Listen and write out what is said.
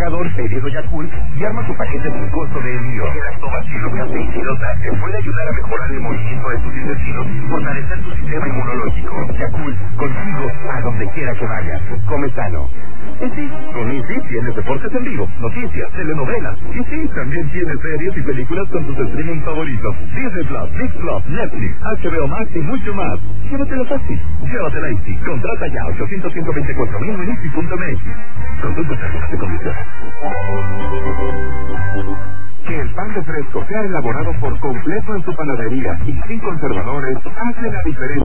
cargador, pedido Yakult y arma tu paquete sin costo de envío. El lactobacillus casei te puede ayudar a mejorar el movimiento de tus intestinos y fortalecer tu sistema inmunológico. Yakult, contigo a donde quiera que vayas. Come sano. Y sí, con Easy tienes deportes en vivo, noticias, telenovelas. Y sí, también tienes series y películas con tus streaming favoritos. Disney Plus, Disney Plus, Netflix, HBO Max y mucho más. Llévatelo fácil. Llévatela Easy. Contrata ya 800-124,000 en Easy.mx. Consulta términos y condiciones. Que el pan de Fresco sea elaborado por completo en su panadería y sin conservadores hace la diferencia.